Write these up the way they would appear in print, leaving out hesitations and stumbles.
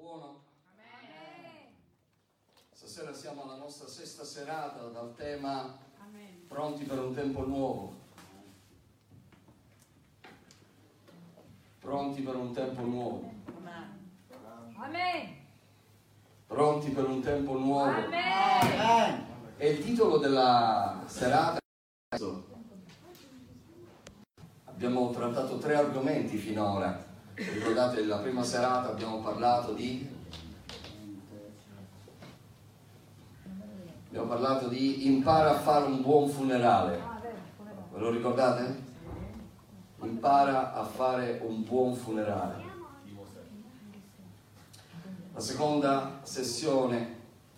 Buono. Stasera siamo alla nostra sesta serata dal tema Pronti per un tempo nuovo. Pronti per un tempo nuovo. Amen. Pronti per un tempo nuovo. Amen. E il titolo della serata. Abbiamo trattato 3 argomenti finora. Ricordate, la prima serata abbiamo parlato di impara a fare un buon funerale. Ve lo ricordate? Impara a fare un buon funerale. La seconda sessione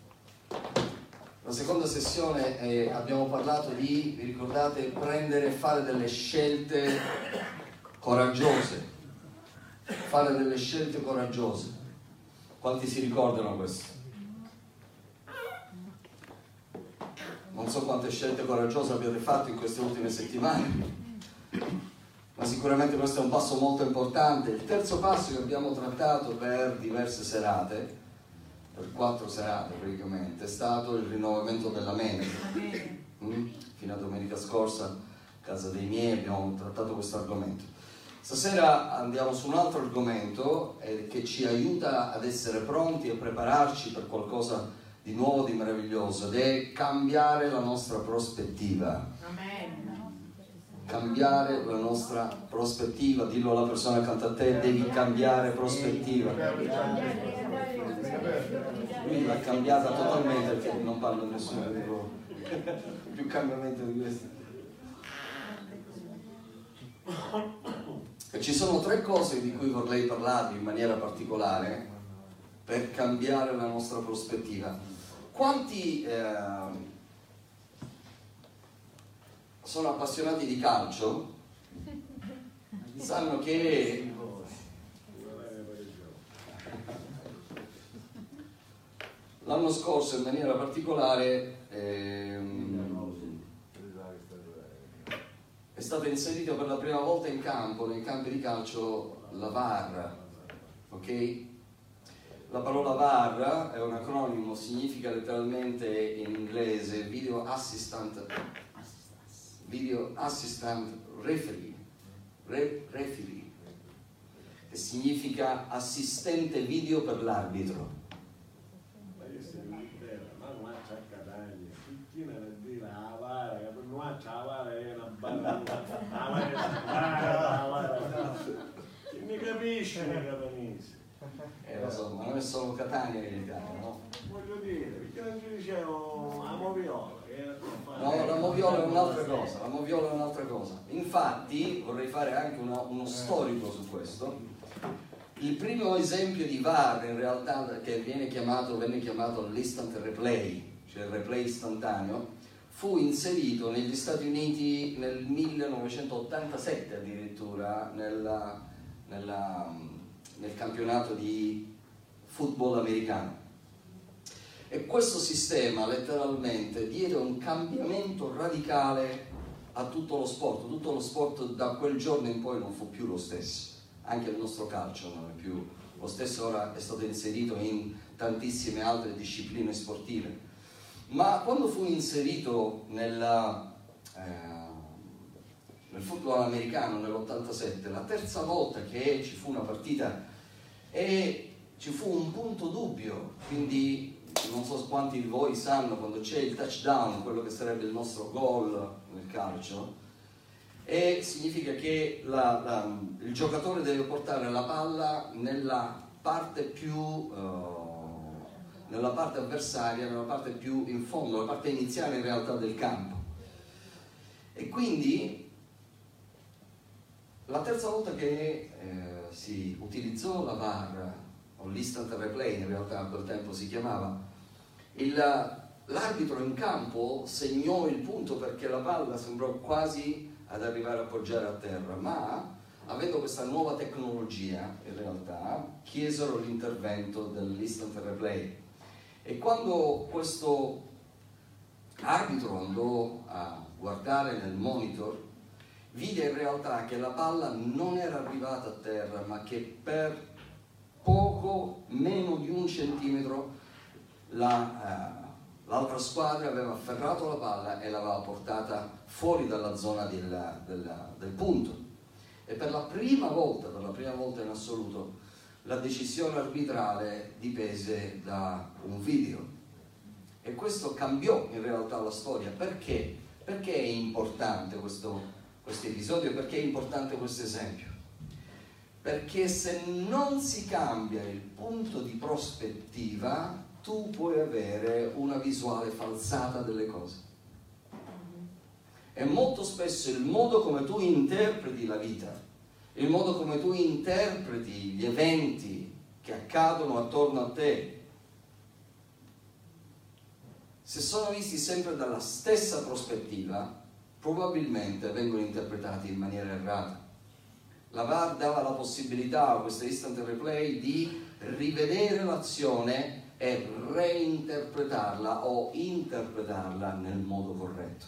abbiamo parlato di, vi ricordate, prendere e fare delle scelte coraggiose. Fare delle scelte coraggiose. Quanti si ricordano questo? Non so quante scelte coraggiose abbiate fatto in queste ultime settimane, ma sicuramente questo è un passo molto importante. Il terzo passo che abbiamo trattato per diverse serate, per 4 serate praticamente, è stato il rinnovamento della mente. Fino a domenica scorsa, a casa dei miei, abbiamo trattato questo argomento. Stasera andiamo su un altro argomento che ci aiuta ad essere pronti e prepararci per qualcosa di nuovo, di meraviglioso, ed è cambiare la nostra prospettiva. Cambiare la nostra prospettiva. Dillo alla persona accanto a te: devi cambiare prospettiva. Lui l'ha cambiata totalmente, perché non parlo a nessuno di loro. Più cambiamento di questo. E ci sono 3 cose di cui vorrei parlarvi in maniera particolare per cambiare la nostra prospettiva. Quanti sono appassionati di calcio sanno che l'anno scorso in maniera particolare è stata inserita per la prima volta in campo, nei campi di calcio, la VAR, ok? La parola VAR è un acronimo, significa letteralmente in inglese Video Assistant Referee, che significa assistente video per l'arbitro. Mi capisci, Lo so, ma non è solo Catania che è l'Italia, no? Voglio dire, perché non ci dicevo la moviola? No, la moviola è un'altra cosa. Infatti, vorrei fare anche uno storico su questo. Il primo esempio di VAR, in realtà, che venne chiamato l'instant replay, cioè il replay istantaneo, fu inserito negli Stati Uniti nel 1987 addirittura nel campionato di football americano. E questo sistema letteralmente diede un cambiamento radicale a tutto lo sport. Tutto lo sport da quel giorno in poi non fu più lo stesso. Anche il nostro calcio non è più lo stesso, ora è stato inserito in tantissime altre discipline sportive. Ma quando fu inserito nel football americano nell'87, la terza volta che ci fu una partita e ci fu un punto dubbio, quindi non so quanti di voi sanno, quando c'è il touchdown, quello che sarebbe il nostro gol nel calcio, e significa che il giocatore deve portare la palla nella parte avversaria, nella parte più in fondo, la parte iniziale in realtà del campo. E quindi la terza volta che si utilizzò la VAR, o l'instant replay in realtà a quel tempo si chiamava, l'arbitro in campo segnò il punto perché la palla sembrò quasi ad arrivare a poggiare a terra, ma avendo questa nuova tecnologia in realtà chiesero l'intervento dell'instant replay. E quando questo arbitro andò a guardare nel monitor, vide in realtà che la palla non era arrivata a terra, ma che per poco meno di 1 centimetro l'altra squadra aveva afferrato la palla e l'aveva portata fuori dalla zona del punto. E per la prima volta in assoluto, la decisione arbitrale dipese da un video. E questo cambiò in realtà la storia. Perché? Perché è importante questo episodio? Perché è importante questo esempio? Perché se non si cambia il punto di prospettiva, tu puoi avere una visuale falsata delle cose. E molto spesso il modo come tu interpreti la vita, il modo come tu interpreti gli eventi che accadono attorno a te, se sono visti sempre dalla stessa prospettiva, probabilmente vengono interpretati in maniera errata. La VAR dava la possibilità a questo instant replay di rivedere l'azione e reinterpretarla o interpretarla nel modo corretto.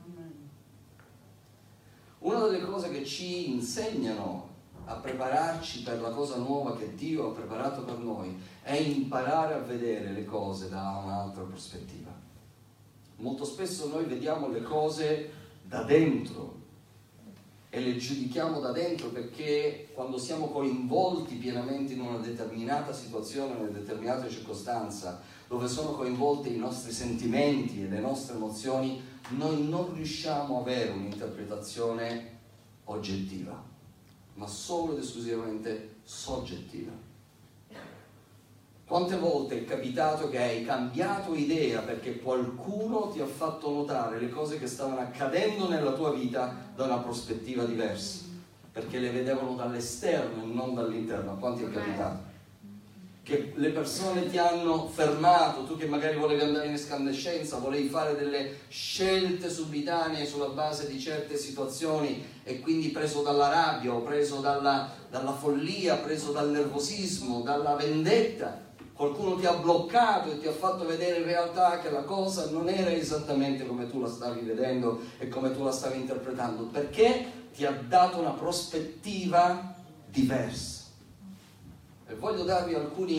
Una delle cose che ci insegnano a prepararci per la cosa nuova che Dio ha preparato per noi è imparare a vedere le cose da un'altra prospettiva. Molto spesso noi vediamo le cose da dentro e le giudichiamo da dentro, perché quando siamo coinvolti pienamente in una determinata situazione, in una determinata circostanza, dove sono coinvolti i nostri sentimenti e le nostre emozioni, noi non riusciamo a avere un'interpretazione oggettiva, ma solo ed esclusivamente soggettiva. Quante volte è capitato che hai cambiato idea perché qualcuno ti ha fatto notare le cose che stavano accadendo nella tua vita da una prospettiva diversa, perché le vedevano dall'esterno e non dall'interno? A quanti è capitato? Che le persone ti hanno fermato, tu che magari volevi andare in escandescenza, volevi fare delle scelte subitanee sulla base di certe situazioni, e quindi preso dalla rabbia o preso dalla follia, preso dal nervosismo, dalla vendetta, qualcuno ti ha bloccato e ti ha fatto vedere in realtà che la cosa non era esattamente come tu la stavi vedendo e come tu la stavi interpretando, perché ti ha dato una prospettiva diversa. E voglio darvi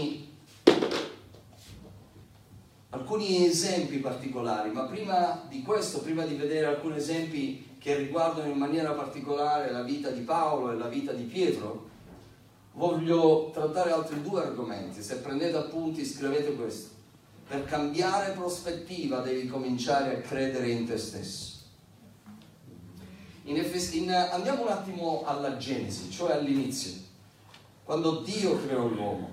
alcuni esempi particolari, ma prima di questo, prima di vedere alcuni esempi che riguardano in maniera particolare la vita di Paolo e la vita di Pietro, voglio trattare altri 2 argomenti. Se prendete appunti, scrivete questo: per cambiare prospettiva devi cominciare a credere in te stesso. Andiamo un attimo alla Genesi, cioè all'inizio. Quando Dio creò l'uomo,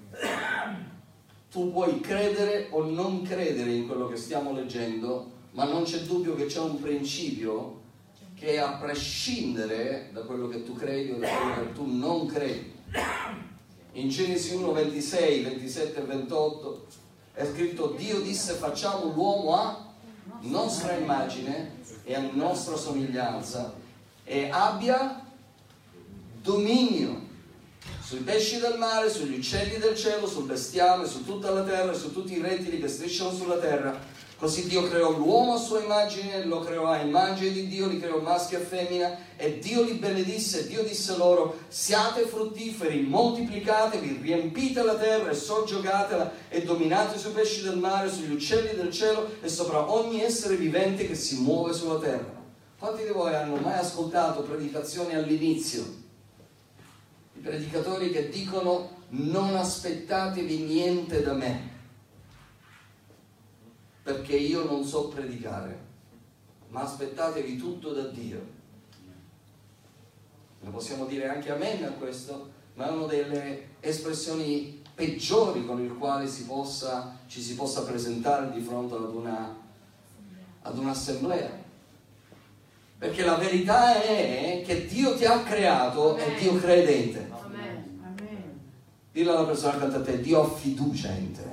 tu puoi credere o non credere in quello che stiamo leggendo, ma non c'è dubbio che c'è un principio che, a prescindere da quello che tu credi o da quello che tu non credi, in Genesi 1, 26, 27 e 28 è scritto: Dio disse: facciamo l'uomo a nostra immagine e a nostra somiglianza, e abbia dominio sui pesci del mare, sugli uccelli del cielo, sul bestiame, su tutta la terra e su tutti i rettili che strisciano sulla terra. Così Dio creò l'uomo a sua immagine, lo creò a immagine di Dio, li creò maschio e femmina, e Dio li benedisse. Dio disse loro: siate fruttiferi, moltiplicatevi, riempite la terra e soggiogatela, e dominate sui pesci del mare, sugli uccelli del cielo e sopra ogni essere vivente che si muove sulla terra. Quanti di voi hanno mai ascoltato predicazioni all'inizio? I predicatori che dicono: non aspettatevi niente da me, perché io non so predicare, ma aspettatevi tutto da Dio. Noi possiamo dire anche amen a questo, ma è una delle espressioni peggiori con il quale ci si possa presentare di fronte ad un'assemblea. Perché la verità è che Dio ti ha creato e Dio crede in te. Dillo alla persona accanto a te: Dio ha fiducia in te.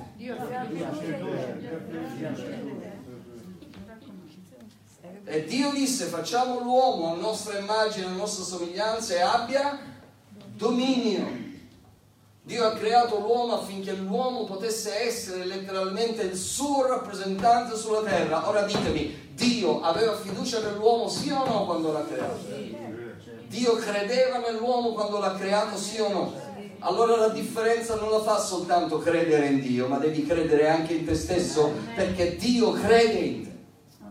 E Dio disse: facciamo l'uomo a nostra immagine, a nostra somiglianza, e abbia dominio. Dio ha creato l'uomo affinché l'uomo potesse essere letteralmente il suo rappresentante sulla terra. Ora ditemi, Dio aveva fiducia nell'uomo, sì o no, quando l'ha creato? Dio credeva nell'uomo quando l'ha creato, sì o no? allora la differenza non la fa soltanto credere in Dio, ma devi credere anche in te stesso, perché Dio crede in te.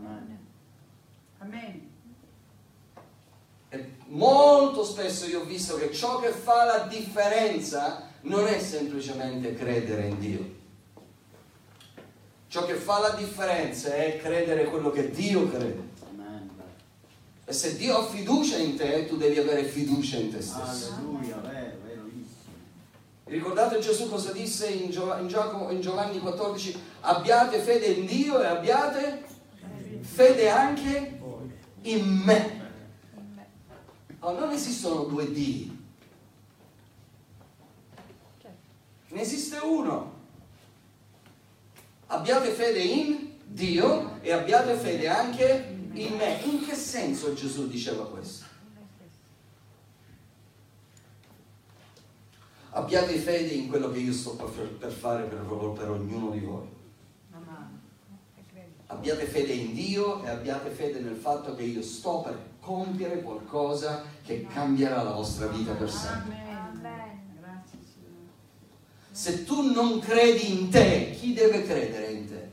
Amen. E molto spesso io ho visto che ciò che fa la differenza non è semplicemente credere in Dio. Ciò che fa la differenza è credere quello che Dio crede. E se Dio ha fiducia in te, tu devi avere fiducia in te stesso. Alleluia, vero, verissimo. Ricordate Gesù cosa disse in Giovanni 14? Abbiate fede in Dio e abbiate fede anche in me. Oh, non esistono due Dio. Ne esiste uno. Abbiate fede in Dio e abbiate fede anche in me. In che senso Gesù diceva questo? Abbiate fede in quello che io sto per fare per ognuno di voi. Abbiate fede in Dio e abbiate fede nel fatto che io sto per compiere qualcosa che cambierà la vostra vita per sempre. Se tu non credi in te, chi deve credere in te?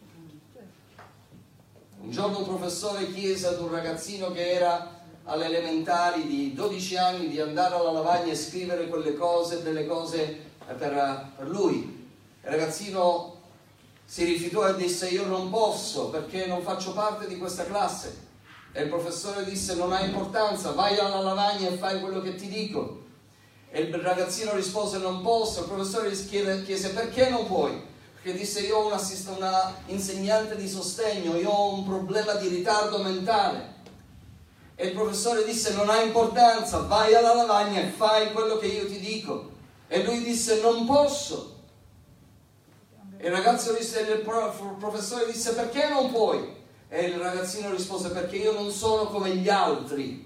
Un giorno un professore chiese ad un ragazzino che era alle elementari di 12 anni di andare alla lavagna e scrivere quelle cose, delle cose per lui. Il ragazzino si rifiutò e disse: io non posso perché non faccio parte di questa classe. E il professore disse: non ha importanza, vai alla lavagna e fai quello che ti dico. E il ragazzino rispose: non posso. Il professore gli chiese: perché non puoi? Perché disse: io ho una insegnante di sostegno, io ho un problema di ritardo mentale. E il professore disse: non ha importanza, vai alla lavagna e fai quello che io ti dico. E lui disse: non posso. E il professore disse: perché non puoi? E il ragazzino rispose: perché io non sono come gli altri.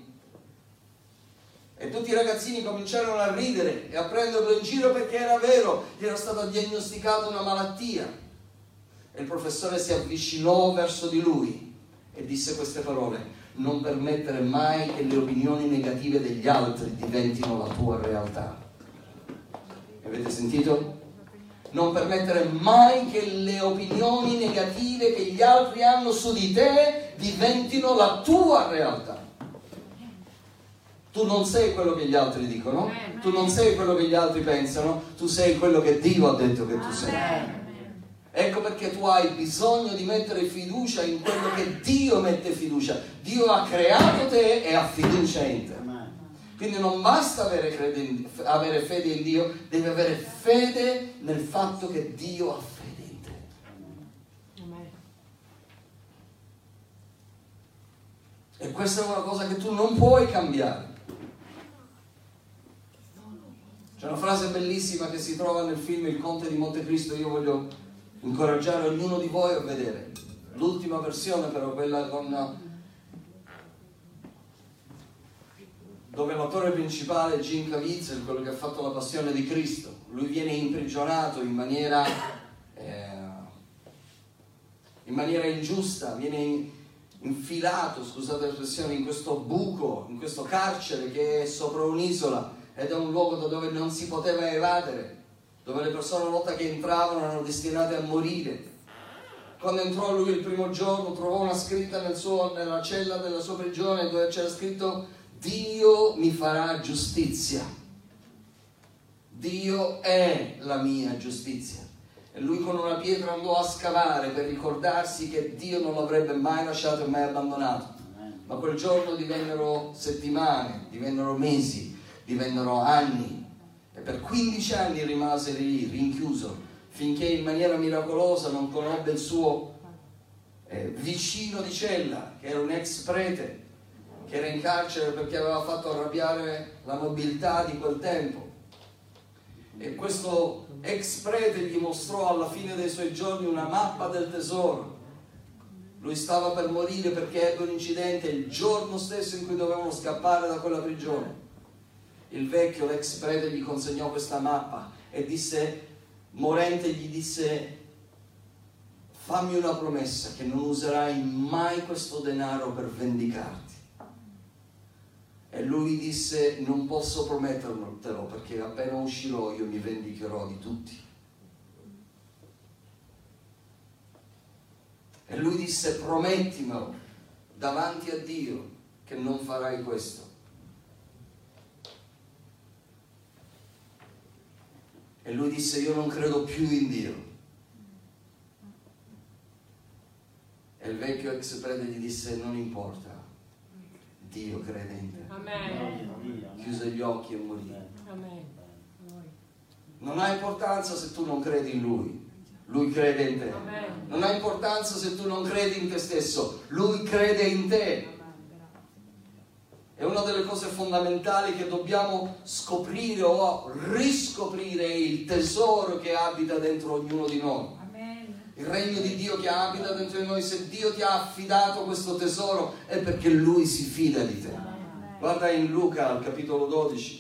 E tutti i ragazzini cominciarono a ridere e a prenderlo in giro, perché era vero, gli era stata diagnosticata una malattia. E il professore si avvicinò verso di lui e disse queste parole: non permettere mai che le opinioni negative degli altri diventino la tua realtà. Avete sentito? Non permettere mai che le opinioni negative che gli altri hanno su di te diventino la tua realtà. Tu non sei quello che gli altri dicono, tu non sei quello che gli altri pensano, tu sei quello che Dio ha detto che tu sei. Ecco perché tu hai bisogno di mettere fiducia in quello che Dio mette fiducia. Dio ha creato te e ha fiducia in te. Quindi non basta avere fede in Dio, devi avere fede nel fatto che Dio ha fede in te. E questa è una cosa che tu non puoi cambiare. C'è una frase bellissima che si trova nel film Il Conte di Montecristo. Io voglio incoraggiare ognuno di voi a vedere l'ultima versione, però quella dove l'attore principale è Jim Caviezel, quello che ha fatto La Passione di Cristo. Lui viene imprigionato in maniera ingiusta, viene infilato, scusate l'espressione, in questo buco, in questo carcere che è sopra un'isola, ed è un luogo da dove non si poteva evadere, dove le persone una volta che entravano erano destinate a morire. Quando entrò lui il primo giorno trovò una scritta nella cella della sua prigione dove c'era scritto: Dio mi farà giustizia, Dio è la mia giustizia. E lui con una pietra andò a scavare per ricordarsi che Dio non l'avrebbe mai lasciato e mai abbandonato. Ma quel giorno divennero settimane, divennero mesi, divennero anni, e per 15 anni rimase lì rinchiuso, finché in maniera miracolosa non conobbe il suo vicino di cella, che era un ex prete, che era in carcere perché aveva fatto arrabbiare la nobiltà di quel tempo. E questo ex prete gli mostrò alla fine dei suoi giorni una mappa del tesoro. Lui stava per morire perché ebbe un incidente il giorno stesso in cui dovevano scappare da quella prigione. Il vecchio, l'ex prete, gli consegnò questa mappa e disse, morente, gli disse: fammi una promessa che non userai mai questo denaro per vendicarti. E lui disse: non posso promettertelo, perché appena uscirò io mi vendicherò di tutti. E lui disse: promettimelo davanti a Dio che non farai questo. E lui disse: io non credo più in Dio. E il vecchio ex prete gli disse: non importa, Dio crede in te. Amen. Chiuse gli occhi e morì. Amen. Non ha importanza se tu non credi in Lui, Lui crede in te. Amen. Non ha importanza se tu non credi in te stesso, Lui crede in te. È una delle cose fondamentali che dobbiamo scoprire o riscoprire, il tesoro che abita dentro ognuno di noi. Il regno di Dio che abita dentro di noi. Se Dio ti ha affidato questo tesoro è perché Lui si fida di te. Guarda in Luca al capitolo 12.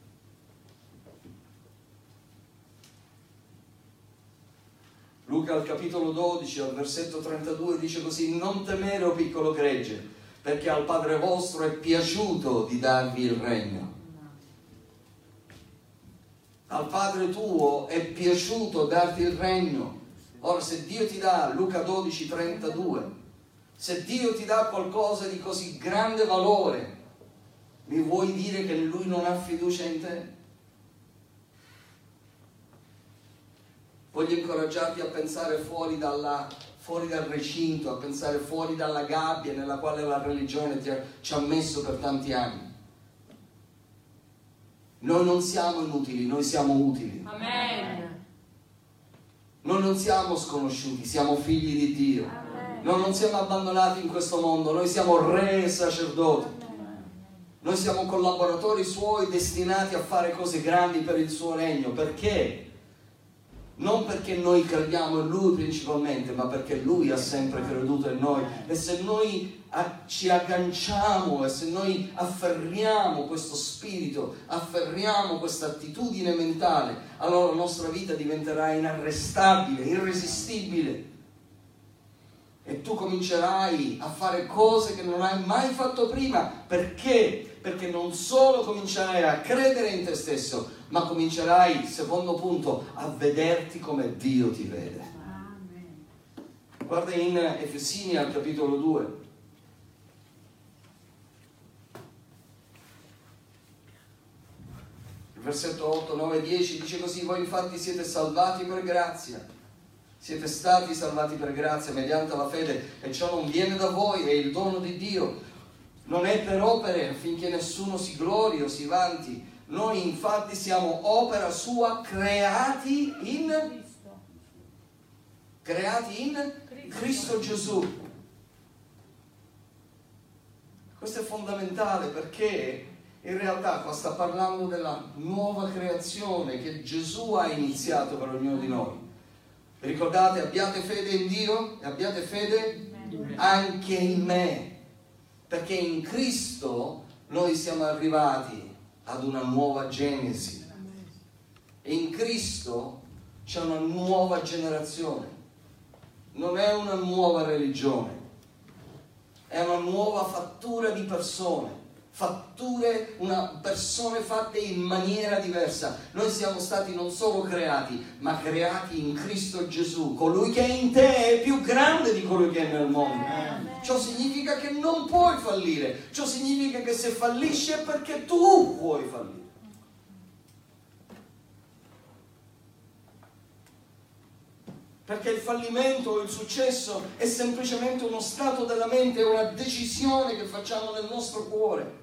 Luca al capitolo 12 al versetto 32 dice così: non temere, o piccolo gregge, perché al Padre vostro è piaciuto di darvi il regno. Al Padre tuo è piaciuto darti il regno. Ora, se Dio ti dà, Luca 12, 32, se Dio ti dà qualcosa di così grande valore, mi vuoi dire che Lui non ha fiducia in te? Voglio incoraggiarti a pensare fuori dal recinto, a pensare fuori dalla gabbia nella quale la religione ci ha messo per tanti anni. Noi non siamo inutili, noi siamo utili. Amen. Noi non siamo sconosciuti, siamo figli di Dio. Noi non siamo abbandonati in questo mondo, noi siamo re e sacerdoti. Noi siamo collaboratori Suoi destinati a fare cose grandi per il Suo regno. Perché? Non perché noi crediamo in Lui principalmente, ma perché Lui ha sempre creduto in noi. E se noi ci agganciamo e se noi afferriamo questo spirito, afferriamo questa attitudine mentale, allora la nostra vita diventerà inarrestabile, irresistibile. E tu comincerai a fare cose che non hai mai fatto prima. Perché? Perché non solo comincerai a credere in te stesso, ma comincerai, secondo punto, a vederti come Dio ti vede. Amen. Guarda in Efesini al capitolo 2. Il versetto 8, 9, 10 dice così: voi infatti siete salvati per grazia. Siete stati salvati per grazia mediante la fede, e ciò non viene da voi, è il dono di Dio. Non è per opere, affinché nessuno si glori o si vanti. Noi infatti siamo opera sua, creati in Cristo Gesù. Questo è fondamentale, perché in realtà qua sta parlando della nuova creazione che Gesù ha iniziato per ognuno di noi. Ricordate, abbiate fede in Dio e abbiate fede anche in me. Perché in Cristo noi siamo arrivati ad una nuova genesi. E in Cristo c'è una nuova generazione. Non è una nuova religione. È una nuova fattura di persone. Persone fatte in maniera diversa. Noi siamo stati non solo creati, ma creati in Cristo Gesù. Colui che è in te è più grande di colui che è nel mondo. Ciò significa che non puoi fallire. Ciò significa che se fallisci è perché tu puoi fallire. Perché il fallimento o il successo è semplicemente uno stato della mente, è una decisione che facciamo nel nostro cuore.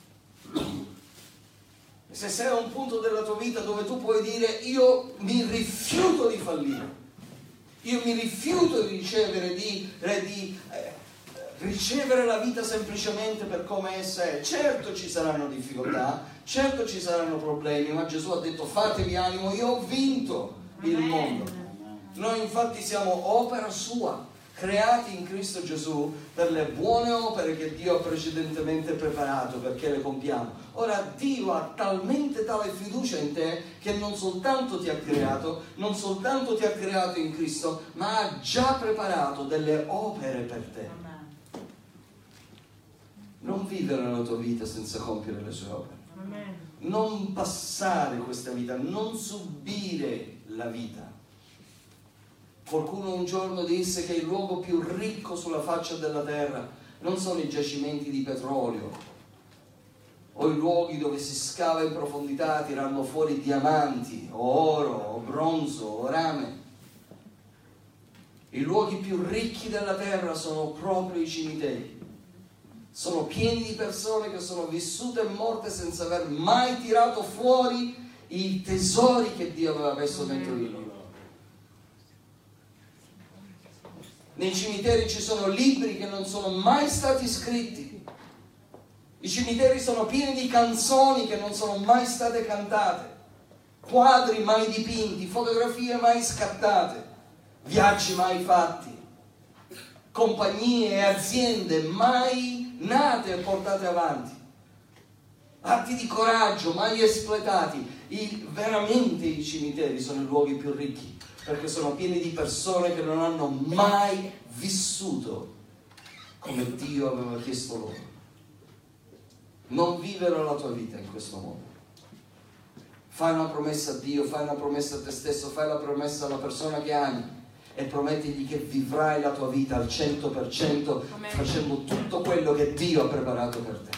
Se sei a un punto della tua vita dove tu puoi dire: io mi rifiuto di fallire, io mi rifiuto di ricevere la vita semplicemente per come essa è. Certo ci saranno difficoltà, certo ci saranno problemi, ma Gesù ha detto: fatevi animo, io ho vinto il mondo. Noi infatti siamo opera sua, creati in Cristo Gesù per le buone opere che Dio ha precedentemente preparato perché le compiamo. Ora Dio ha talmente tale fiducia in te che non soltanto ti ha creato, non soltanto ti ha creato in Cristo, ma ha già preparato delle opere per te. Non vivere la tua vita senza compiere le sue opere. Amen. Non passare questa vita, non subire la vita. Qualcuno un giorno disse che il luogo più ricco sulla faccia della terra non sono i giacimenti di petrolio o i luoghi dove si scava in profondità tirando fuori diamanti o oro o bronzo o rame. I luoghi più ricchi della terra sono proprio i cimiteri. Sono pieni di persone che sono vissute e morte senza aver mai tirato fuori i tesori che Dio aveva messo dentro di loro. Nei cimiteri ci sono libri che non sono mai stati scritti. I cimiteri sono pieni di canzoni che non sono mai state cantate, quadri mai dipinti, fotografie mai scattate, viaggi mai fatti, compagnie e aziende mai nate e portate avanti, atti di coraggio mai espletati. Veramente i cimiteri sono i luoghi più ricchi, perché sono pieni di persone che non hanno mai vissuto come Dio aveva chiesto loro. Non vivere la tua vita in questo modo. Fai una promessa a Dio, fai una promessa a te stesso, fai la promessa alla persona che ami e promettigli che vivrai la tua vita al 100% facendo tutto quello che Dio ha preparato per te.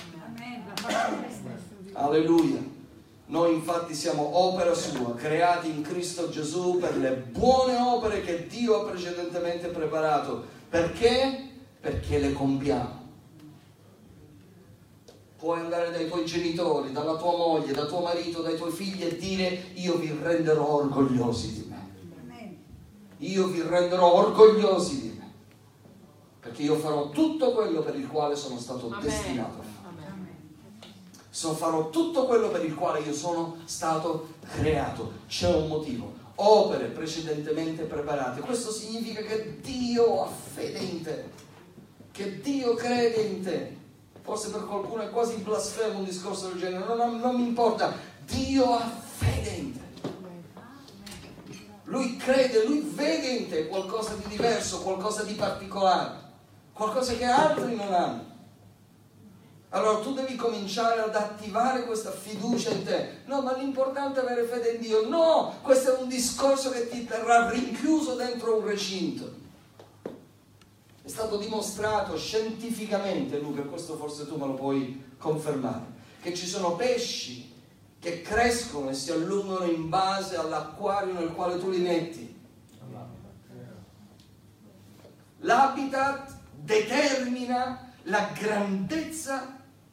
Alleluia. Noi infatti siamo opera sua, creati in Cristo Gesù per le buone opere che Dio ha precedentemente preparato. Perché? Perché le compiamo. Puoi andare dai tuoi genitori, dalla tua moglie, da tuo marito, dai tuoi figli e dire: io vi renderò orgogliosi di me. Io vi renderò orgogliosi di me. Perché io farò tutto quello per il quale sono stato destinato a fare. Farò tutto quello per il quale io sono stato creato. C'è un motivo. Opere precedentemente preparate. Questo significa che Dio ha fede in te, che Dio crede in te. Forse per qualcuno è quasi blasfemo un discorso del genere. Non mi importa. Dio ha fede in te. Lui crede, lui vede in te qualcosa di diverso, qualcosa di particolare, qualcosa che altri non hanno. Allora tu devi cominciare ad attivare questa fiducia in te. No, ma l'importante è avere fede in Dio. No, questo è un discorso che ti terrà rinchiuso dentro un recinto. È stato dimostrato scientificamente, Luca, questo forse tu me lo puoi confermare, che ci sono pesci che crescono e si allungano in base all'acquario nel quale tu li metti. L'habitat determina la grandezza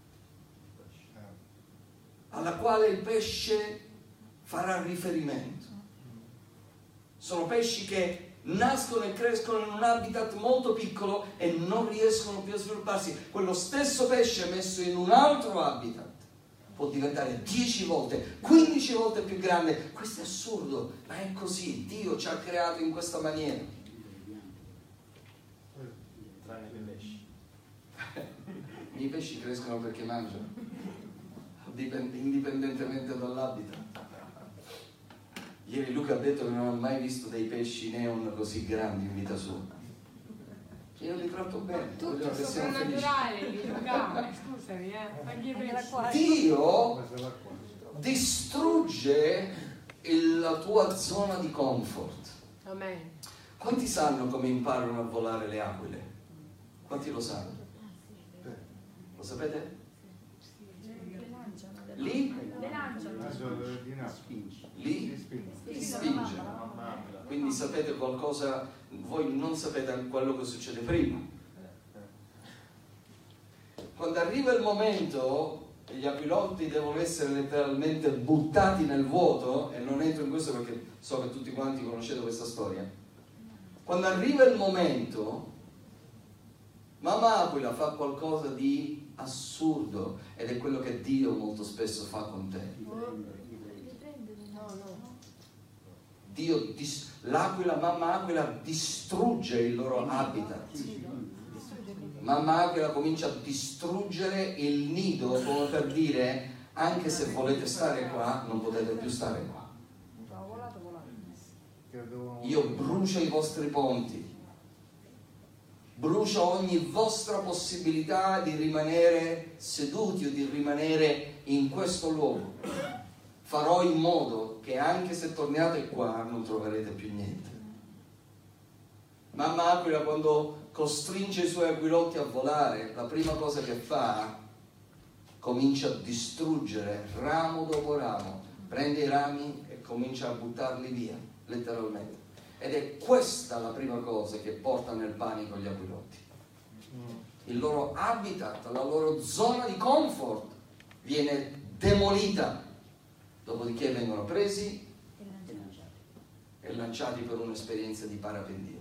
alla quale il pesce farà riferimento. Sono pesci che nascono e crescono in un habitat molto piccolo e non riescono più a svilupparsi. Quello stesso pesce messo in un altro habitat può diventare 10 volte, 15 volte più grande. Questo è assurdo, ma è così. Dio ci ha creato in questa maniera. Tranne i pesci. I pesci crescono perché mangiano, indipendentemente dall'habitat. Ieri Luca ha detto che non ha mai visto dei pesci neon così grandi in vita sua. Io li tratto bene. Tutto soprannaturale, Luca. Scusami, Dio distrugge la tua zona di comfort. Amen. Quanti sanno come imparano a volare le aquile? Quanti lo sanno? Lo sapete? Lì? Lì spinge. Quindi sapete qualcosa, voi non sapete quello che succede prima. Quando arriva il momento, gli aquiloti devono essere letteralmente buttati nel vuoto, e non entro in questo perché so che tutti quanti conoscete questa storia. Quando arriva il momento, mamma aquila fa qualcosa di assurdo, ed è quello che Dio molto spesso fa con te. L'aquila, mamma aquila, distrugge il loro habitat. Mamma aquila comincia a distruggere il nido, come per dire: anche se volete stare qua, non potete più stare qua. Io brucio i vostri ponti, brucio ogni vostra possibilità di rimanere seduti o di rimanere in questo luogo. Farò in modo che anche se torniate qua non troverete più niente. Mamma Aquila, quando costringe i suoi aquilotti a volare, la prima cosa che fa, comincia a distruggere ramo dopo ramo, prende i rami e comincia a buttarli via, letteralmente. Ed è questa la prima cosa che porta nel panico gli aquilotti. Il loro habitat, la loro zona di comfort viene demolita, dopodiché vengono presi e lanciati per un'esperienza di parapentino.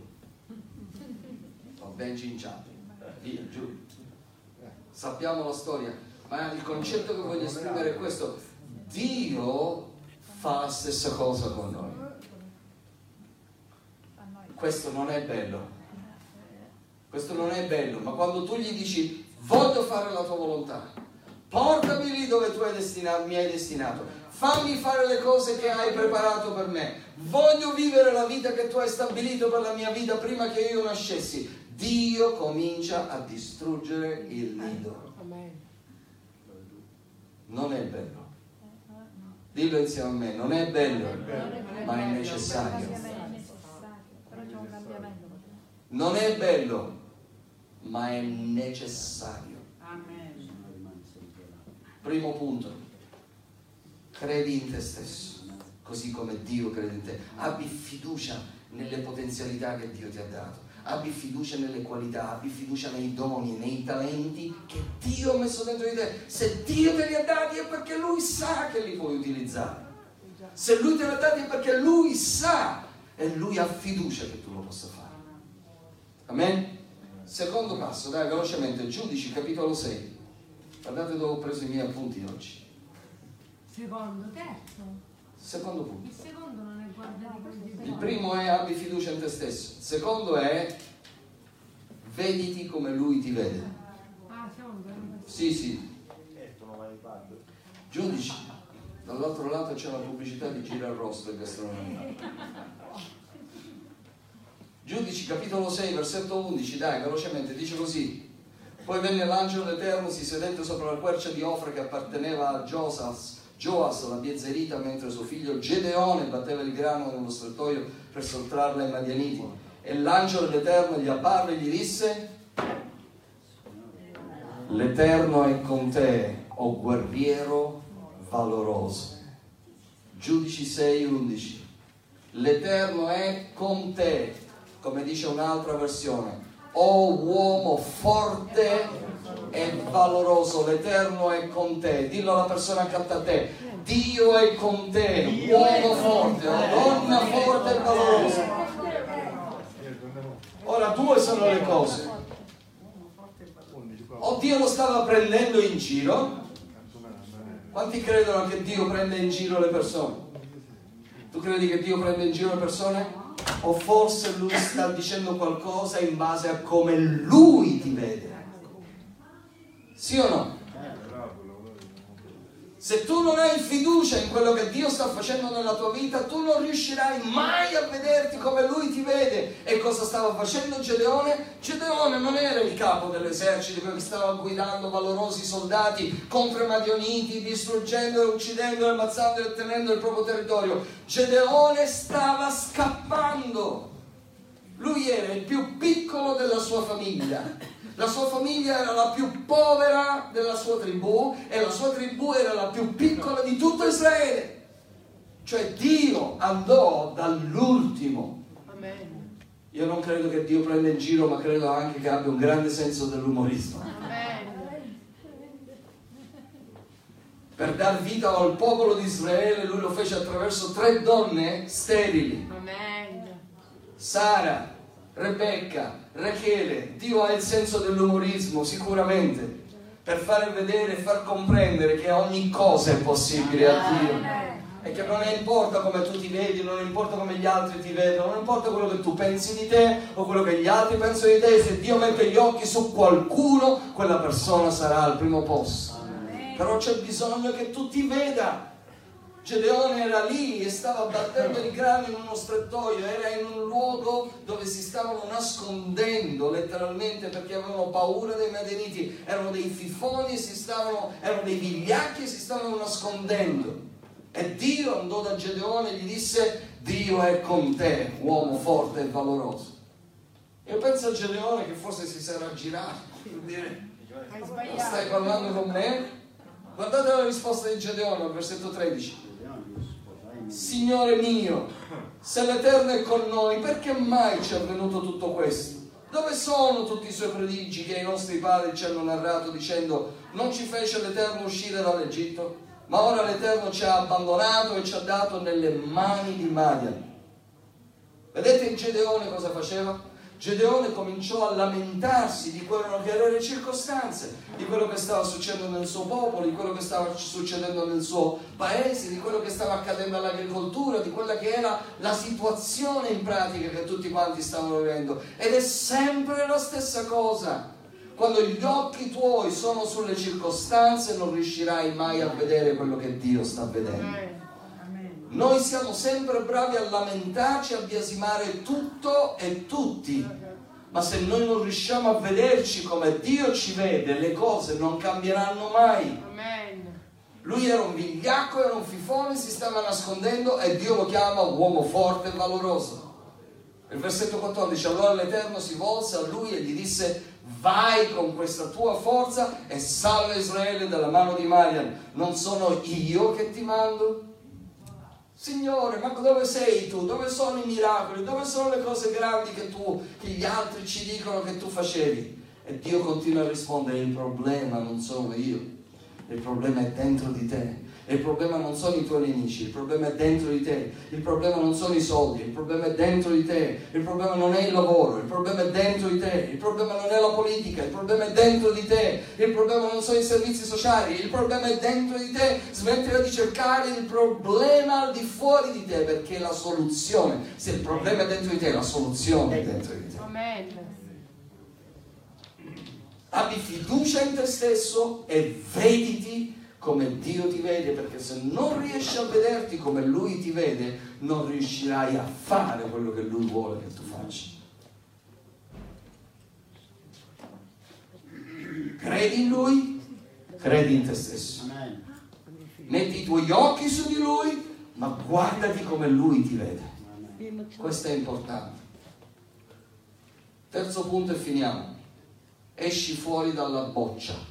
Ben cinciati, via, giù. Sappiamo la storia, ma il concetto che voglio esprimere è questo: Dio fa la stessa cosa con noi. Questo non è bello, questo non è bello, ma quando tu gli dici voglio fare la tua volontà, portami lì dove tu mi hai destinato, fammi fare le cose che hai preparato per me, voglio vivere la vita che tu hai stabilito per la mia vita prima che io nascessi, Dio comincia a distruggere il nido. Non è bello. Dillo insieme a me, non è bello, ma è necessario. Non è bello, ma è necessario. Primo punto, credi in te stesso, così come Dio crede in te. Abbi fiducia nelle potenzialità che Dio ti ha dato. Abbi fiducia nelle qualità, abbi fiducia nei doni, nei talenti che Dio ha messo dentro di te. Se Dio te li ha dati è perché Lui sa che li puoi utilizzare. Se Lui te li ha dati è perché Lui sa e Lui ha fiducia che tu lo possa fare. Amen? Secondo passo, dai, velocemente, Giudici, capitolo 6. Guardate dove ho preso i miei appunti oggi. Secondo, terzo. Secondo punto. Il secondo non è guardare. Il primo è abbi fiducia in te stesso. Il secondo è vediti come Lui ti vede. Ah, secondo. Sì. Giudici, dall'altro lato c'è la pubblicità di Girarrosto e gastronomia. Giudici, capitolo 6, versetto 11, dai, velocemente, dice così. Poi venne l'angelo d'Eterno, si sedette sopra la quercia di Ofra che apparteneva a Gioas, la biezerita, mentre suo figlio Gedeone batteva il grano nello strettoio per sottrarla ai Madianiti. E l'angelo dell'Eterno gli apparve e gli disse: l'Eterno è con te, o guerriero valoroso. Giudici 6:11. L'Eterno è con te, come dice un'altra versione, o uomo forte e valoroso, l'Eterno è con te. Dillo alla persona accanto a te: Dio è con te, uomo forte o donna forte e valorosa. Ora, due sono le cose: o Dio lo stava prendendo in giro. Quanti credono che Dio prenda in giro le persone? Tu credi che Dio prenda in giro le persone? O forse Lui sta dicendo qualcosa in base a come Lui ti vede? Sì o no? Se tu non hai fiducia in quello che Dio sta facendo nella tua vita, tu non riuscirai mai a vederti come Lui ti vede. E cosa stava facendo Gedeone? Gedeone non era il capo dell'esercito che stava guidando valorosi soldati contro i Madianiti, distruggendo, uccidendo, ammazzando e tenendo il proprio territorio. Gedeone stava scappando. Lui era il più piccolo della sua famiglia. La sua famiglia era la più povera della sua tribù e la sua tribù era la più piccola di tutto Israele. Cioè Dio andò dall'ultimo. Amen. Io non credo che Dio prenda in giro, ma credo anche che abbia un grande senso dell'umorismo. Amen. Per dar vita al popolo di Israele Lui lo fece attraverso 3 donne sterili. Amen. Sara, Rebecca, Rachele. Dio ha il senso dell'umorismo sicuramente, per far vedere e far comprendere che ogni cosa è possibile a Dio e che non importa come tu ti vedi, non importa come gli altri ti vedono, non importa quello che tu pensi di te o quello che gli altri pensano di te. Se Dio mette gli occhi su qualcuno, quella persona sarà al primo posto. Però c'è bisogno che tu ti veda. Gedeone era lì e stava battendo il grano in uno strettoio, era in un luogo dove si stavano nascondendo letteralmente perché avevano paura dei Madianiti, erano dei fifoni, erano dei vigliacchi e si stavano nascondendo. E Dio andò da Gedeone e gli disse: Dio è con te, uomo forte e valoroso. Io penso a Gedeone che forse si sarà girato per dire: Hai sbagliato. stai parlando con me? Guardate la risposta di Gedeone al versetto 13. Signore mio, se l'Eterno è con noi, perché mai ci è avvenuto tutto questo? Dove sono tutti i suoi prodigi che i nostri padri ci hanno narrato dicendo: non ci fece l'Eterno uscire dall'Egitto? Ma ora l'Eterno ci ha abbandonato e ci ha dato nelle mani di Madian. Vedete Gedeone cosa faceva? Gedeone cominciò a lamentarsi di quello che erano le circostanze, di quello che stava succedendo nel suo popolo, di quello che stava succedendo nel suo paese, di quello che stava accadendo all'agricoltura, di quella che era la situazione in pratica che tutti quanti stavano vivendo. Ed è sempre la stessa cosa. Quando gli occhi tuoi sono sulle circostanze non riuscirai mai a vedere quello che Dio sta vedendo. Noi siamo sempre bravi a lamentarci, a biasimare tutto e tutti, ma se noi non riusciamo a vederci come Dio ci vede, le cose non cambieranno mai. Lui era un vigliacco, era un fifone, si stava nascondendo e Dio lo chiama uomo forte e valoroso. Il versetto 14: allora l'Eterno si volse a lui e gli disse: vai con questa tua forza e salva Israele dalla mano di Madian. Non sono io che ti mando? Signore, ma dove sei tu? Dove sono i miracoli? Dove sono le cose grandi che gli altri ci dicono che tu facevi? E Dio continua a rispondere: il problema non sono io, il problema è dentro di te. Il problema non sono i tuoi nemici, il problema è dentro di te. Il problema non sono i soldi, il problema è dentro di te. Il problema non è il lavoro, il problema è dentro di te. Il problema non è la politica, il problema è dentro di te. Il problema non sono i servizi sociali, il problema è dentro di te. Smettila di cercare il problema al di fuori di te, perché la soluzione, se il problema è dentro di te, la soluzione è dentro di te. Abbi fiducia in te stesso e vediti come Dio ti vede, perché se non riesci a vederti come Lui ti vede, non riuscirai a fare quello che Lui vuole che tu faccia. Credi in Lui, credi in te stesso. Metti i tuoi occhi su di Lui, ma guardati come Lui ti vede. Questo è importante. Terzo punto e finiamo. Esci fuori dalla boccia.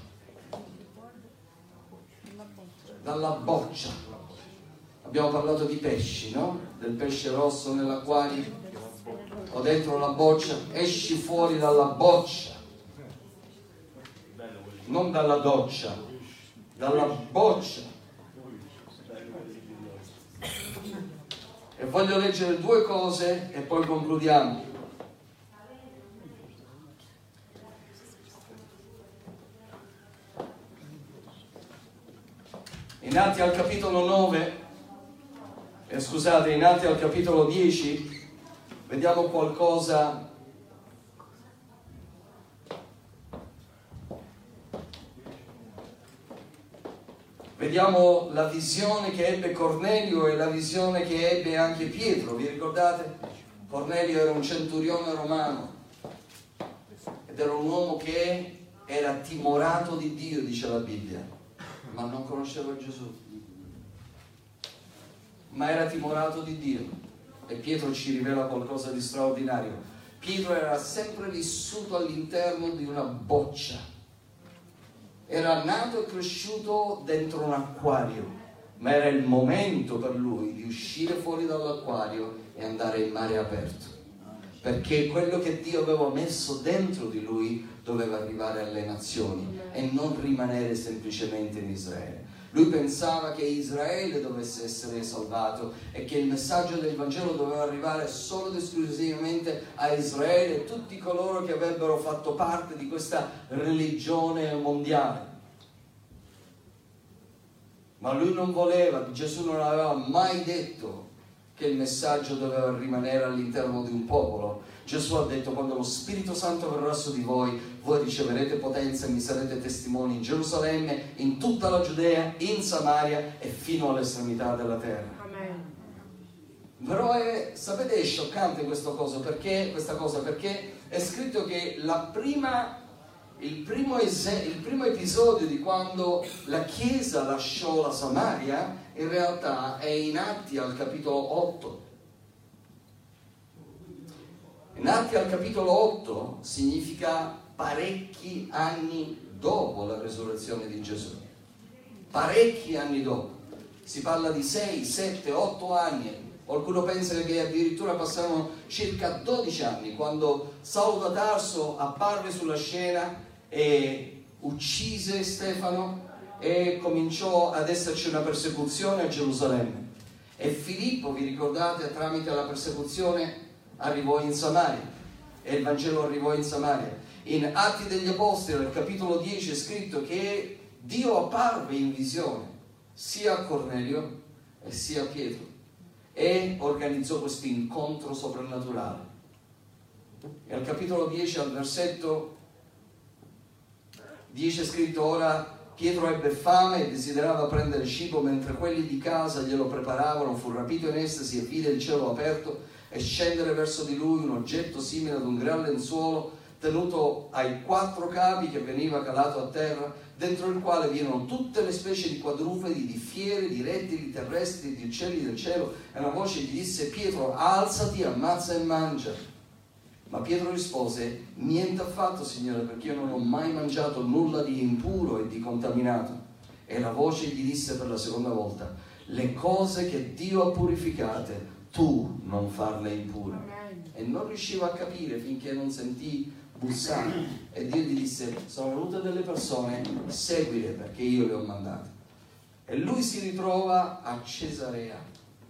Dalla boccia. Abbiamo parlato di pesci, no? Del pesce rosso nell'acquario o dentro la boccia. Esci fuori dalla boccia, non dalla doccia, dalla boccia. E voglio leggere due cose e poi concludiamo. In Atti al capitolo 9, in Atti al capitolo 10, vediamo qualcosa. Vediamo la visione che ebbe Cornelio e la visione che ebbe anche Pietro. Vi ricordate? Cornelio era un centurione romano ed era un uomo che era timorato di Dio, dice la Bibbia. Ma non conosceva Gesù, ma era timorato di Dio. E Pietro ci rivela qualcosa di straordinario. Pietro era sempre vissuto all'interno di una boccia, era nato e cresciuto dentro un acquario, ma era il momento per lui di uscire fuori dall'acquario e andare in mare aperto, perché quello che Dio aveva messo dentro di lui doveva arrivare alle nazioni e non rimanere semplicemente in Israele. Lui pensava che Israele dovesse essere salvato e che il messaggio del Vangelo doveva arrivare solo ed esclusivamente a Israele e tutti coloro che avrebbero fatto parte di questa religione mondiale. Ma lui non voleva, Gesù non aveva mai detto che il messaggio doveva rimanere all'interno di un popolo. Gesù ha detto: quando lo Spirito Santo verrà su di voi, voi riceverete potenza e mi sarete testimoni in Gerusalemme, in tutta la Giudea, in Samaria e fino all'estremità della terra. Amen. Però sapete, è scioccante questa cosa perché è scritto che il primo episodio di quando la Chiesa lasciò la Samaria in realtà è in Atti al capitolo 8. In Atti al capitolo 8 significa parecchi anni dopo la resurrezione di Gesù. Parecchi anni dopo. Si parla di 6, 7, 8 anni. Qualcuno pensa che addirittura passarono circa 12 anni quando Saulo da Tarso apparve sulla scena e uccise Stefano e cominciò ad esserci una persecuzione a Gerusalemme. E Filippo, vi ricordate, tramite la persecuzione arrivò in Samaria e il Vangelo arrivò in Samaria. In Atti degli Apostoli, nel capitolo 10, è scritto che Dio apparve in visione sia a Cornelio e sia a Pietro e organizzò questo incontro soprannaturale. E al capitolo 10, al versetto 10 è scritto: ora Pietro ebbe fame e desiderava prendere cibo, mentre quelli di casa glielo preparavano, fu rapito in estasi e vide il cielo aperto e scendere verso di lui un oggetto simile ad un gran lenzuolo tenuto ai 4 capi che veniva calato a terra, dentro il quale vi erano tutte le specie di quadrupedi, di fiere, di rettili terrestri, di uccelli del cielo, e una voce gli disse: Pietro, alzati, ammazza e mangia. Ma Pietro rispose: niente affatto, Signore, perché io non ho mai mangiato nulla di impuro e di contaminato. E la voce gli disse per la seconda volta: le cose che Dio ha purificate, tu non farle impure. E non riusciva a capire finché non sentì bussare. E Dio gli disse: sono venute delle persone, seguile perché io le ho mandate. E lui si ritrova a Cesarea.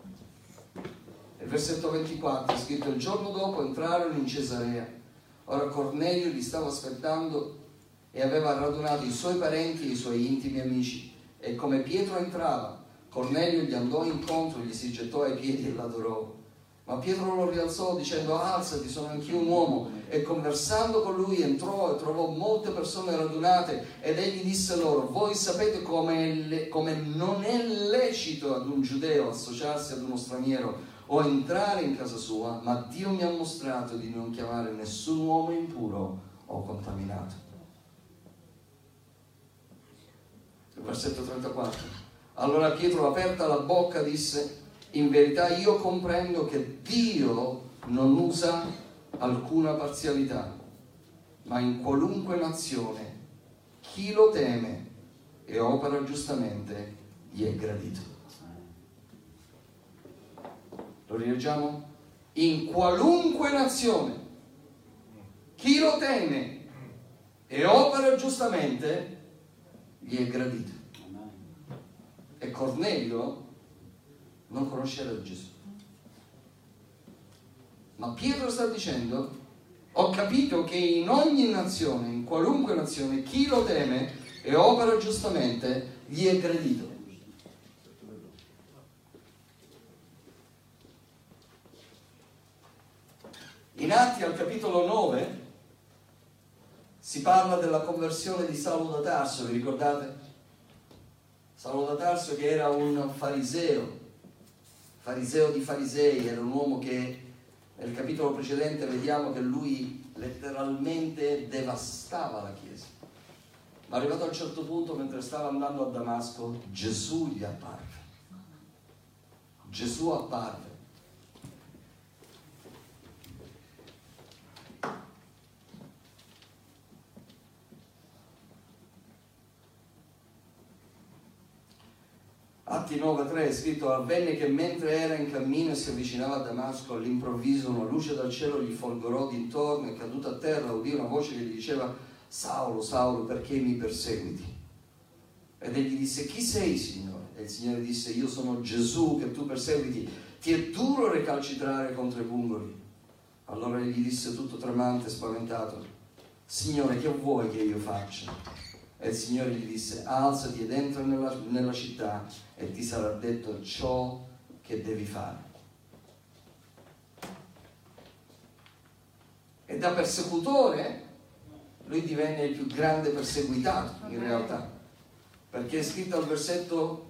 Il versetto 24 è scritto: il giorno dopo entrarono in Cesarea. Ora Cornelio li stava aspettando e aveva radunato i suoi parenti e i suoi intimi amici. E come Pietro entrava, Cornelio gli andò incontro, gli si gettò ai piedi e l'adorò. Ma Pietro lo rialzò dicendo: alzati, sono anch'io un uomo. E conversando con lui entrò e trovò molte persone radunate, ed egli disse loro: voi sapete come non è lecito ad un giudeo associarsi ad uno straniero o entrare in casa sua, ma Dio mi ha mostrato di non chiamare nessun uomo impuro o contaminato. Il versetto 34. Allora Pietro, aperta la bocca, disse: in verità io comprendo che Dio non usa alcuna parzialità, ma in qualunque nazione chi lo teme e opera giustamente gli è gradito. Lo rileggiamo? In qualunque nazione chi lo teme e opera giustamente gli è gradito. E Cornelio non conosceva Gesù. Ma Pietro sta dicendo: ho capito che in ogni nazione, in qualunque nazione, chi lo teme e opera giustamente gli è gradito. In Atti al capitolo 9 si parla della conversione di Saulo da Tarso, vi ricordate? Saulo da Tarso, che era un fariseo di farisei, era un uomo che nel capitolo precedente vediamo che lui letteralmente devastava la Chiesa. Ma arrivato a un certo punto, mentre stava andando a Damasco, Gesù gli apparve. Gesù apparve. Atti 9,3 è scritto: avvenne che mentre era in cammino e si avvicinava a Damasco, all'improvviso una luce dal cielo gli folgorò d'intorno e caduto a terra udì una voce che gli diceva: Saulo, Saulo, perché mi perseguiti? Ed egli disse: chi sei, Signore? E il Signore disse: io sono Gesù che tu perseguiti, ti è duro recalcitrare contro i pungoli. Allora egli disse tutto tremante e spaventato: Signore, che vuoi che io faccia? E il Signore gli disse: alzati ed entra nella città e ti sarà detto ciò che devi fare. da persecutore lui divenne il più grande perseguitato in realtà, perché è scritto al versetto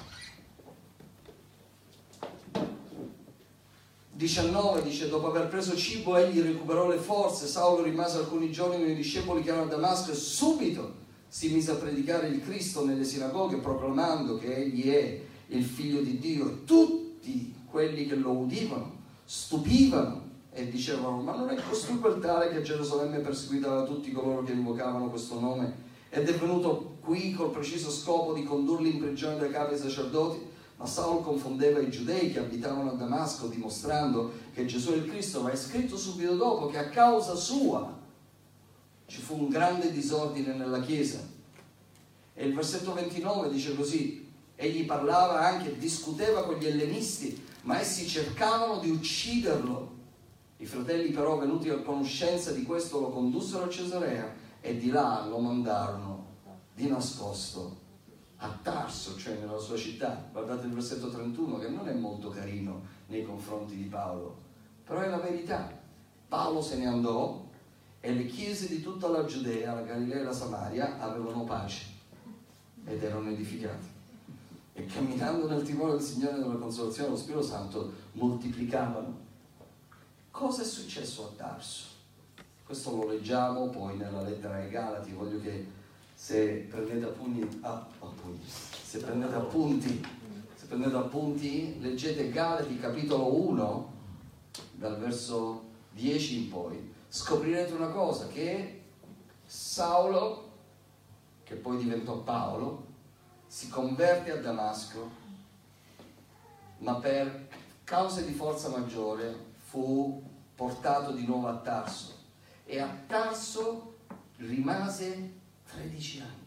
19, dice: dopo aver preso cibo egli recuperò le forze. Saulo rimase alcuni giorni con i discepoli che erano a Damasco e subito si mise a predicare il Cristo nelle sinagoghe, proclamando che egli è il figlio di Dio, e tutti quelli che lo udivano stupivano e dicevano: ma non è costui quel tale che a Gerusalemme perseguitava tutti coloro che invocavano questo nome ed è venuto qui col preciso scopo di condurli in prigione dai capi sacerdoti? Ma Saulo confondeva i giudei che abitavano a Damasco, dimostrando che Gesù è il Cristo. Ma è scritto subito dopo che a causa sua ci fu un grande disordine nella chiesa. E il versetto 29 dice così: egli parlava anche, discuteva con gli ellenisti, ma essi cercavano di ucciderlo. I fratelli però, venuti a conoscenza di questo, lo condussero a Cesarea e di là lo mandarono di nascosto a Tarso, cioè nella sua città. Guardate il versetto 31, che non è molto carino nei confronti di Paolo, però è la verità. Paolo se ne andò e le chiese di tutta la Giudea, la Galilea e la Samaria avevano pace ed erano edificati, e camminando nel timore del Signore e nella consolazione dello Spirito Santo moltiplicavano. Cosa è successo a Tarso? Questo lo leggiamo poi nella lettera ai Galati. Voglio che se prendete appunti, leggete Galati capitolo 1 dal verso 10 in poi. Scoprirete una cosa, che Saulo, che poi diventò Paolo, si converte a Damasco, ma per cause di forza maggiore fu portato di nuovo a Tarso, e a Tarso rimase 13 anni.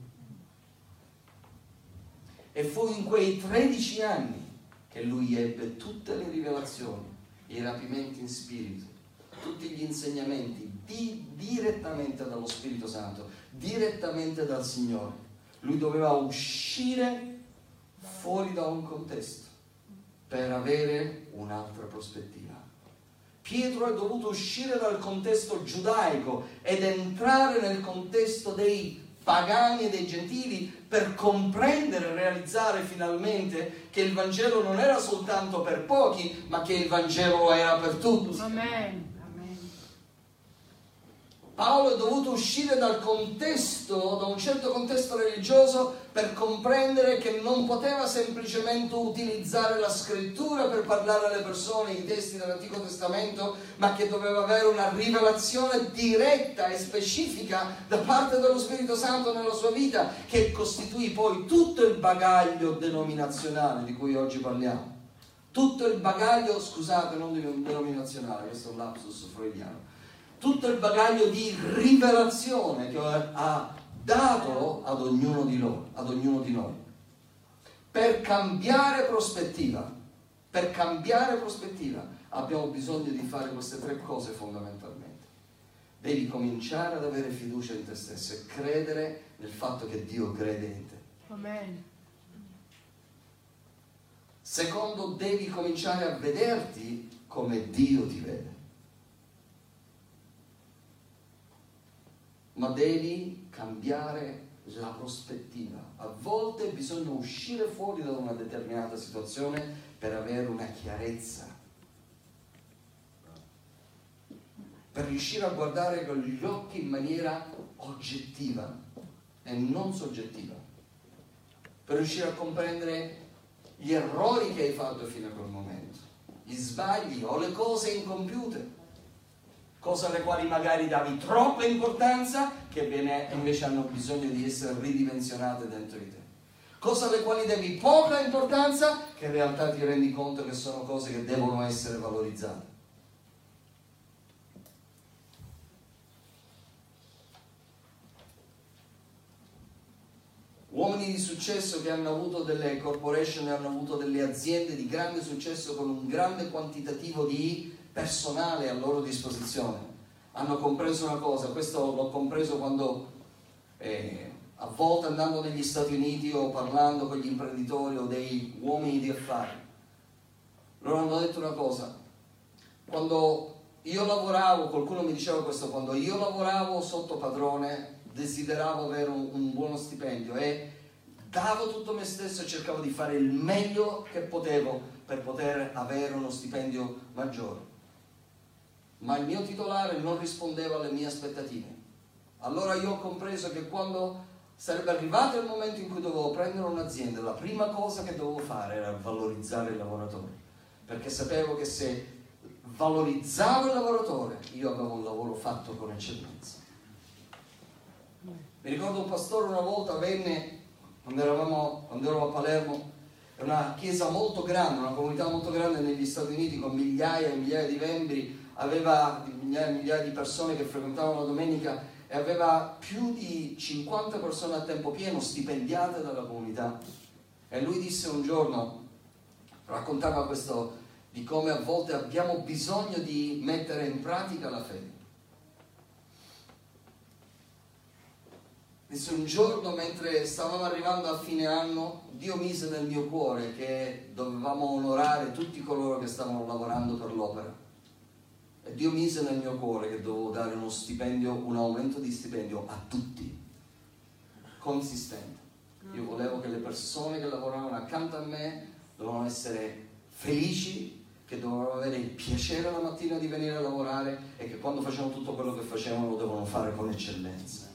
E fu in quei 13 anni che lui ebbe tutte le rivelazioni, i rapimenti in spirito, tutti gli insegnamenti direttamente dallo Spirito Santo, direttamente dal Signore. Lui doveva uscire fuori da un contesto per avere un'altra prospettiva. Pietro è dovuto uscire dal contesto giudaico ed entrare nel contesto dei pagani e dei gentili per comprendere e realizzare finalmente che il Vangelo non era soltanto per pochi, ma che il Vangelo era per tutti. Amen. Paolo è dovuto uscire dal contesto, da un certo contesto religioso, per comprendere che non poteva semplicemente utilizzare la scrittura per parlare alle persone, i testi dell'Antico Testamento, ma che doveva avere una rivelazione diretta e specifica da parte dello Spirito Santo nella sua vita, che costituì poi tutto il bagaglio denominazionale di cui oggi parliamo. Tutto il bagaglio, scusate, non denominazionale, questo è un lapsus freudiano. Tutto il bagaglio di rivelazione che ha dato ad ognuno di noi. Per cambiare prospettiva, abbiamo bisogno di fare queste tre cose fondamentalmente. Devi cominciare ad avere fiducia in te stesso e credere nel fatto che Dio crede in te. Amen. Secondo, devi cominciare a vederti come Dio ti vede. Ma devi cambiare la prospettiva. A volte bisogna uscire fuori da una determinata situazione per avere una chiarezza, per riuscire a guardare con gli occhi in maniera oggettiva e non soggettiva, per riuscire a comprendere gli errori che hai fatto fino a quel momento, gli sbagli o le cose incompiute, cose alle quali magari davi troppa importanza, che invece hanno bisogno di essere ridimensionate dentro di te. Cose alle quali devi poca importanza, che in realtà ti rendi conto che sono cose che devono essere valorizzate. Uomini di successo che hanno avuto delle corporation, hanno avuto delle aziende di grande successo con un grande quantitativo di personale a loro disposizione, hanno compreso una cosa. Questo l'ho compreso quando a volte andando negli Stati Uniti o parlando con gli imprenditori o dei uomini di affari, loro hanno detto una cosa: quando io lavoravo, qualcuno mi diceva questo, quando io lavoravo sotto padrone desideravo avere un buono stipendio e davo tutto me stesso e cercavo di fare il meglio che potevo per poter avere uno stipendio maggiore. Ma il mio titolare non rispondeva alle mie aspettative. Allora io ho compreso che quando sarebbe arrivato il momento in cui dovevo prendere un'azienda, la prima cosa che dovevo fare era valorizzare il lavoratore, perché sapevo che se valorizzavo il lavoratore io avevo un lavoro fatto con eccellenza. Mi ricordo un pastore una volta venne, quando ero a Palermo, è una chiesa molto grande, una comunità molto grande negli Stati Uniti con migliaia e migliaia di membri, aveva migliaia e migliaia di persone che frequentavano la domenica e aveva più di 50 persone a tempo pieno stipendiate dalla comunità. E lui disse un giorno, raccontava questo, di come a volte abbiamo bisogno di mettere in pratica la fede. Disse un giorno, mentre stavamo arrivando a fine anno, Dio mise nel mio cuore che dovevamo onorare tutti coloro che stavano lavorando per l'opera. E Dio mise nel mio cuore che dovevo dare uno stipendio, un aumento di stipendio a tutti, consistente. Io volevo che le persone che lavoravano accanto a me dovevano essere felici, che dovevano avere il piacere la mattina di venire a lavorare e che quando facevano tutto quello che facevano lo devono fare con eccellenza.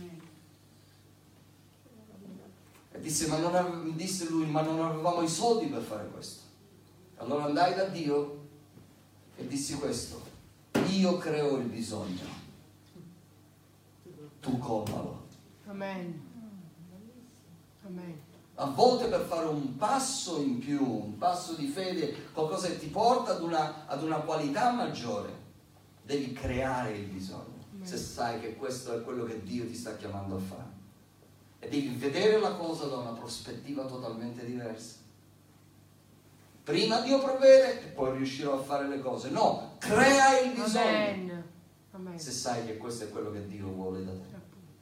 E disse lui, ma non avevamo i soldi per fare questo. Allora andai da Dio e dissi questo: io creo il bisogno, tu colmalo. Amen. Amen. A volte per fare un passo in più, un passo di fede, qualcosa che ti porta ad una qualità maggiore, devi creare il bisogno. Se sai che questo è quello che Dio ti sta chiamando a fare. E devi vedere la cosa da una prospettiva totalmente diversa. Prima Dio provvede e poi riuscirò a fare le cose. No, crea il bisogno. Amen. Amen. Se sai che questo è quello che Dio vuole da te.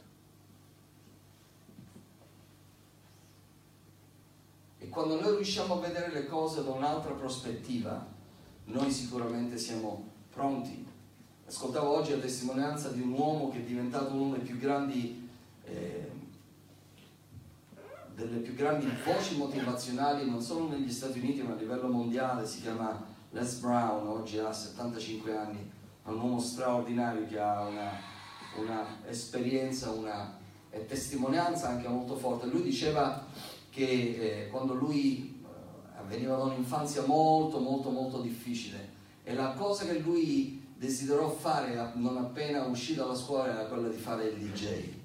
E quando noi riusciamo a vedere le cose da un'altra prospettiva, noi sicuramente siamo pronti. Ascoltavo oggi la testimonianza di un uomo che è diventato uno dei più grandi delle più grandi voci motivazionali non solo negli Stati Uniti ma a livello mondiale. Si chiama Les Brown, oggi ha 75 anni, è un uomo straordinario che ha una esperienza, una testimonianza anche molto forte. Lui diceva che quando lui veniva da un'infanzia molto molto molto difficile e la cosa che lui desiderò fare non appena uscì dalla scuola era quella di fare il DJ.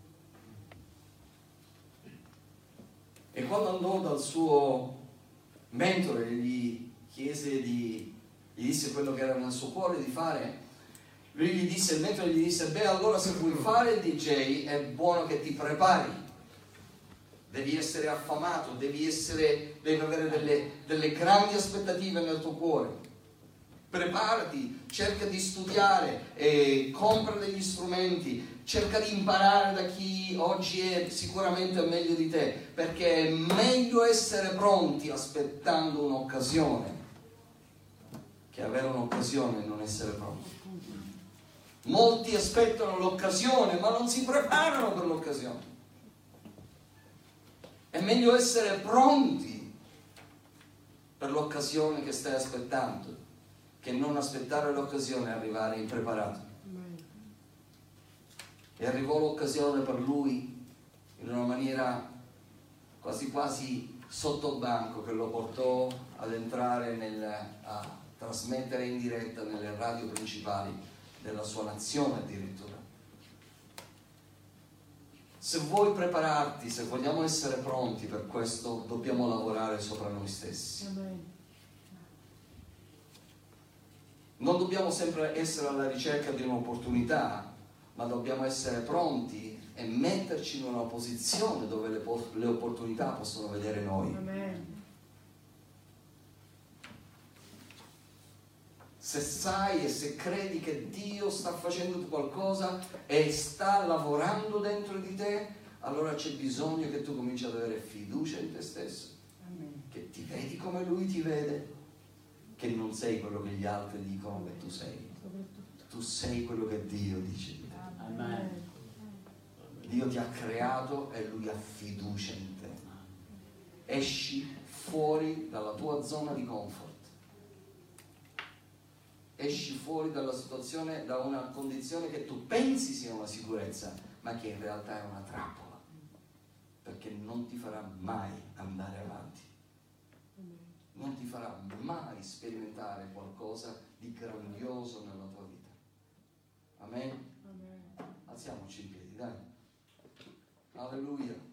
E quando andò dal suo mentore e gli disse quello che era nel suo cuore di fare, il mentore gli disse: beh, allora se vuoi fare il DJ è buono che ti prepari, devi essere affamato, devi avere delle grandi aspettative nel tuo cuore, preparati, cerca di studiare, compra degli strumenti, cerca di imparare da chi oggi è sicuramente meglio di te, perché è meglio essere pronti aspettando un'occasione che avere un'occasione e non essere pronti. Molti aspettano l'occasione ma non si preparano per l'occasione. È meglio essere pronti per l'occasione che stai aspettando che non aspettare l'occasione e arrivare impreparato. E arrivò l'occasione per lui in una maniera quasi quasi sotto banco, che lo portò ad entrare a trasmettere in diretta nelle radio principali della sua nazione addirittura. Se vuoi prepararti, se vogliamo essere pronti per questo, dobbiamo lavorare sopra noi stessi. Non dobbiamo sempre essere alla ricerca di un'opportunità, ma dobbiamo essere pronti e metterci in una posizione dove le opportunità possono vedere noi. Amen. Se sai e se credi che Dio sta facendo qualcosa e sta lavorando dentro di te, allora c'è bisogno che tu cominci ad avere fiducia in te stesso, che ti vedi come Lui ti vede, che non sei quello che gli altri dicono che tu sei. tu sei quello che Dio dice di te. Amen. Dio ti ha creato e Lui ha fiducia in te. Esci fuori dalla tua zona di comfort. Esci fuori dalla situazione, da una condizione che tu pensi sia una sicurezza, ma che in realtà è una trappola, perché non ti farà mai andare avanti. Non ti farà mai sperimentare qualcosa di grandioso nella tua vita. Amen? Amen. Alziamoci in piedi, dai. Alleluia.